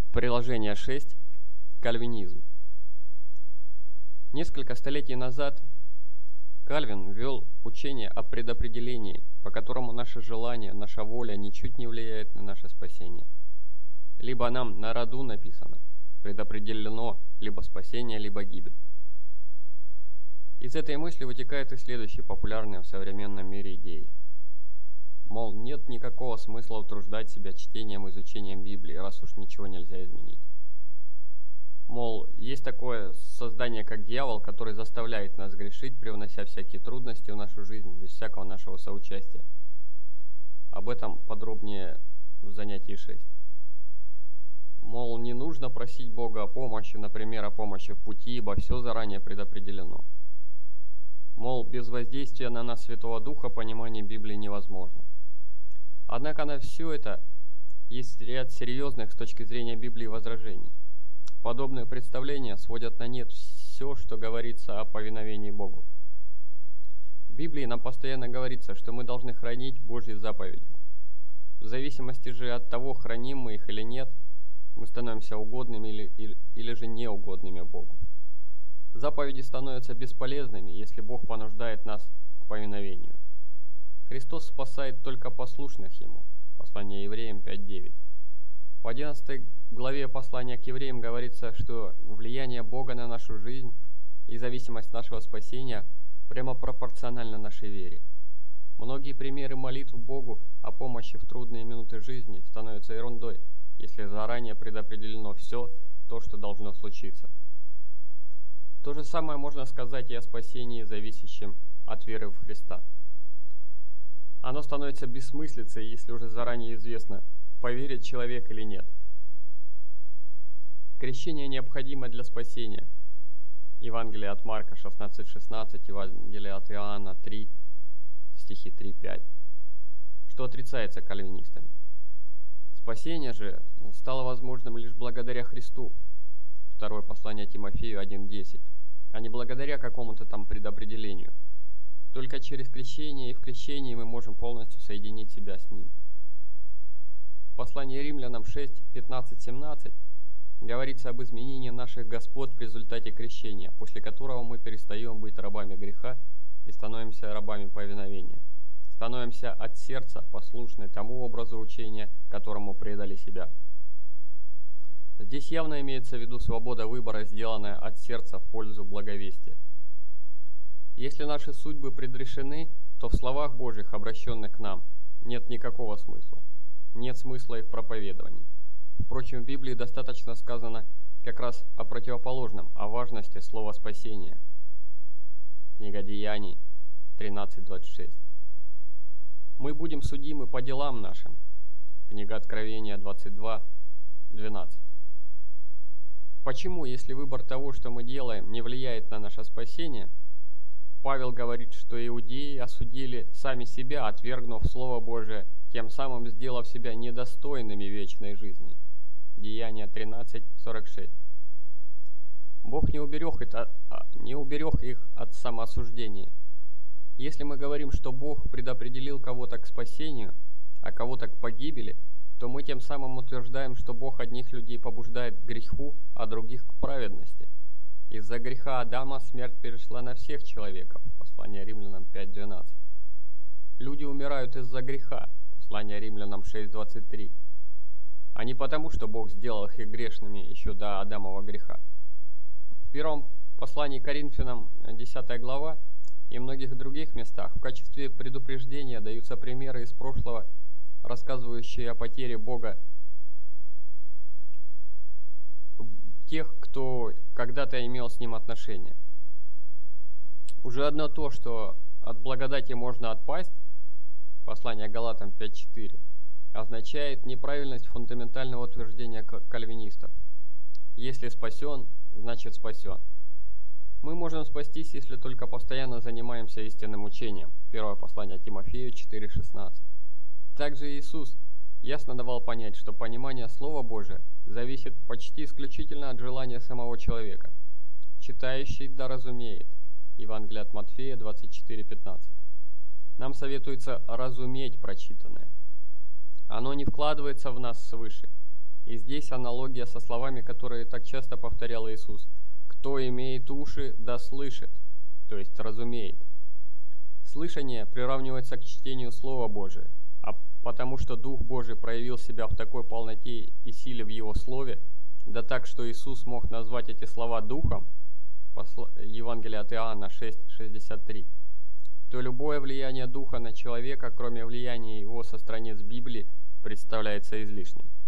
Приложение 6. Кальвинизм. Несколько столетий назад Кальвин ввел учение о предопределении, по которому наше желание, наша воля ничуть не влияет на наше спасение. Либо нам на роду написано, предопределено либо спасение, либо гибель. Из этой мысли вытекает и следующие популярные в современном мире идеи. Мол, нет никакого смысла утруждать себя чтением и изучением Библии, раз уж ничего нельзя изменить. Мол, есть такое создание, как дьявол, который заставляет нас грешить, привнося всякие трудности в нашу жизнь, без всякого нашего соучастия. Об этом подробнее в занятии 6. Мол, не нужно просить Бога о помощи, например, о помощи в пути, ибо все заранее предопределено. Мол, без воздействия на нас Святого Духа понимание Библии невозможно. Однако на все это есть ряд серьезных с точки зрения Библии возражений. Подобные представления сводят на нет все, что говорится о повиновении Богу. В Библии нам постоянно говорится, что мы должны хранить Божьи заповеди. В зависимости же от того, храним мы их или нет, мы становимся угодными или же неугодными Богу. Заповеди становятся бесполезными, если Бог понуждает нас к повиновению. Христос спасает только послушных Ему. Послание Евреям 5:9. В 11 главе послания к Евреям говорится, что влияние Бога на нашу жизнь и зависимость нашего спасения прямо пропорциональна нашей вере. Многие примеры молитв Богу о помощи в трудные минуты жизни становятся ерундой, если заранее предопределено все то, что должно случиться. То же самое можно сказать и о спасении, зависящем от веры в Христа. Оно становится бессмыслицей, если уже заранее известно, поверит человек или нет. Крещение необходимо для спасения. Евангелие от Марка 16:16, Евангелие от Иоанна 3, стихи 3-5, что отрицается кальвинистами. Спасение же стало возможным лишь благодаря Христу. Второе послание Тимофею 1:10, а не благодаря какому-то там предопределению. Только через крещение и в крещении мы можем полностью соединить себя с Ним. В послании Римлянам 6:15-17 говорится об изменении наших господ в результате крещения, после которого мы перестаем быть рабами греха и становимся рабами повиновения. Становимся от сердца послушны тому образу учения, которому предали себя. Здесь явно имеется в виду свобода выбора, сделанная от сердца в пользу благовестия. Если наши судьбы предрешены, то в словах Божьих, обращенных к нам, нет никакого смысла. Нет смысла их проповедований. Впрочем, в Библии достаточно сказано как раз о противоположном, о важности слова спасения. Книга Деяний 13:26. Мы будем судимы по делам нашим. Книга Откровения 22:12. Почему, если выбор того, что мы делаем, не влияет на наше спасение, Павел говорит, что иудеи осудили сами себя, отвергнув Слово Божие, тем самым сделав себя недостойными вечной жизни. Деяния 13:46. Бог не уберег их от самоосуждения. Если мы говорим, что Бог предопределил кого-то к спасению, а кого-то к погибели, то мы тем самым утверждаем, что Бог одних людей побуждает к греху, а других к праведности. Из-за греха Адама смерть перешла на всех человеков. Послание Римлянам 5:12. Люди умирают из-за греха. Послание Римлянам 6:23. А не потому, что Бог сделал их грешными еще до Адамова греха. В первом послании Коринфянам 10 глава и многих других местах в качестве предупреждения даются примеры из прошлого, рассказывающие о потере Бога тех, кто когда-то имел с Ним отношения. Уже одно то, что от благодати можно отпасть, послание Галатам 5:4, означает неправильность фундаментального утверждения кальвинистов. Если спасен, значит спасен. Мы можем спастись, если только постоянно занимаемся истинным учением. Первое послание Тимофею 4:16. Также Иисус ясно давал понять, что понимание Слова Божия зависит почти исключительно от желания самого человека. Читающий да разумеет. Евангелие от Матфея 24:15. Нам советуется разуметь прочитанное. Оно не вкладывается в нас свыше. И здесь аналогия со словами, которые так часто повторял Иисус. «Кто имеет уши, да слышит», то есть разумеет. Слышание приравнивается к чтению Слова Божия, а потому что Дух Божий проявил себя в такой полноте и силе в Его Слове, да так, что Иисус мог назвать эти слова Духом, Евангелие от Иоанна 6:63, то любое влияние Духа на человека, кроме влияния его со страниц Библии, представляется излишним.